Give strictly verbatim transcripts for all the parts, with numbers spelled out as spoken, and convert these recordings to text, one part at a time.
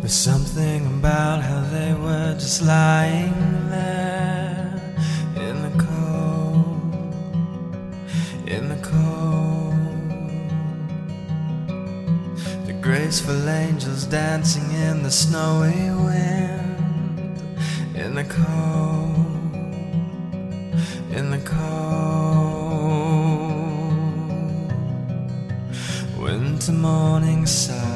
There's something about how they were just lying there in the cold, in the cold. The graceful angels dancing in the snowy wind, in the cold, in the cold. Winter morning sun.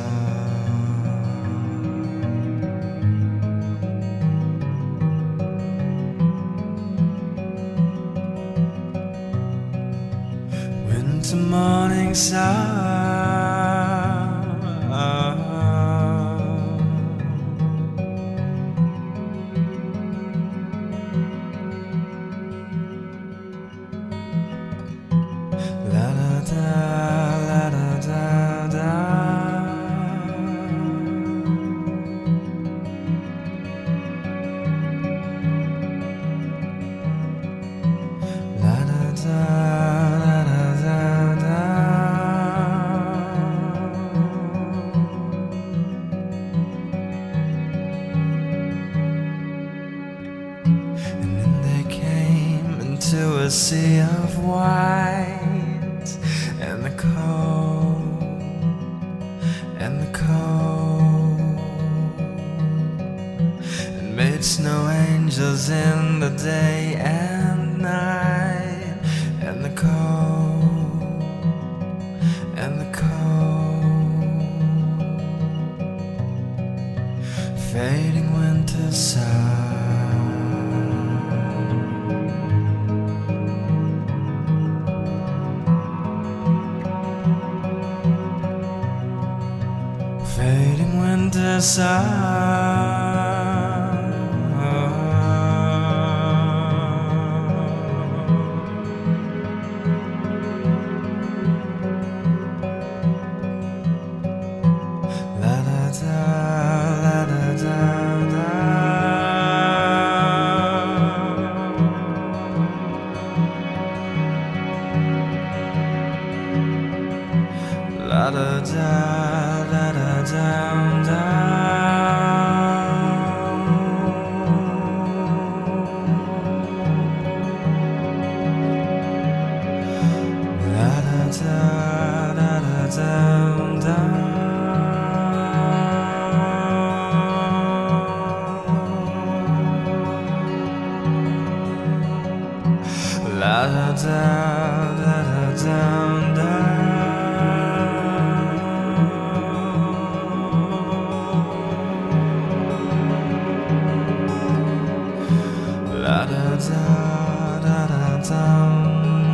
Winter morning sun. La da da, la da da da. La da da. To a sea of white, and the cold, and the cold, and made snow angels in the day and night, and the cold, and the cold, fading winter sun. Fading winter sun. La da da, la da da da. La da da. Down, down. La da da, la da down, down. La da da, la da down, down. La da da da da da.